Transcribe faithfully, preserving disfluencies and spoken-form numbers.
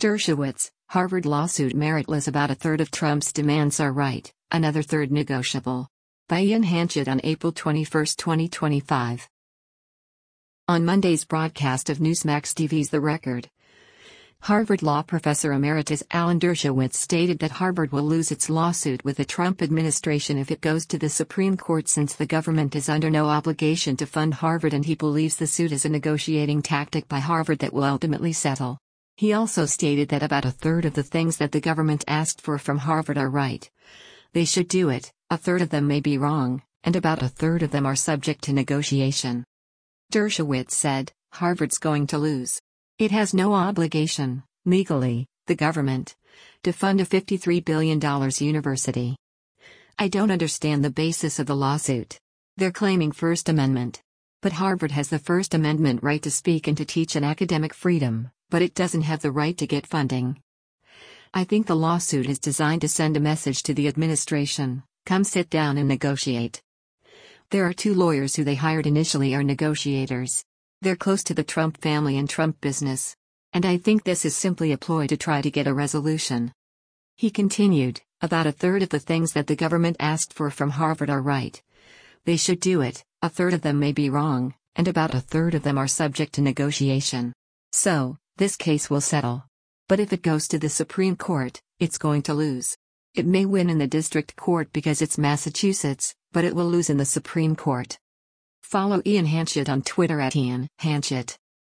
Dershowitz, Harvard lawsuit meritless. About a third of Trump's demands are right, another third negotiable. By Ian Hanchett on April twenty-first, twenty twenty-five. On Monday's broadcast of Newsmax T V's The Record, Harvard law professor emeritus Alan Dershowitz stated that Harvard will lose its lawsuit with the Trump administration if it goes to the Supreme Court, since the government is under no obligation to fund Harvard, and he believes the suit is a negotiating tactic by Harvard that will ultimately settle. He also stated that about a third of the things that the government asked for from Harvard are right. They should do it, a third of them may be wrong, and about a third of them are subject to negotiation. Dershowitz said, Harvard's going to lose. It has no obligation, legally, the government, to fund a fifty-three billion dollars university. I don't understand the basis of the lawsuit. They're claiming First Amendment. But Harvard has the First Amendment right to speak and to teach and academic freedom, but it doesn't have the right to get funding. I think the lawsuit is designed to send a message to the administration: come sit down and negotiate. There are two lawyers who they hired initially are negotiators. They're close to the Trump family and Trump business. And I think this is simply a ploy to try to get a resolution. He continued, about a third of the things that the government asked for from Harvard are right. They should do it, a third of them may be wrong, and about a third of them are subject to negotiation. So, this case will settle. But if it goes to the Supreme Court, it's going to lose. It may win in the district court because it's Massachusetts, but it will lose in the Supreme Court. Follow Ian Hanchett on Twitter at Ian Hanchett.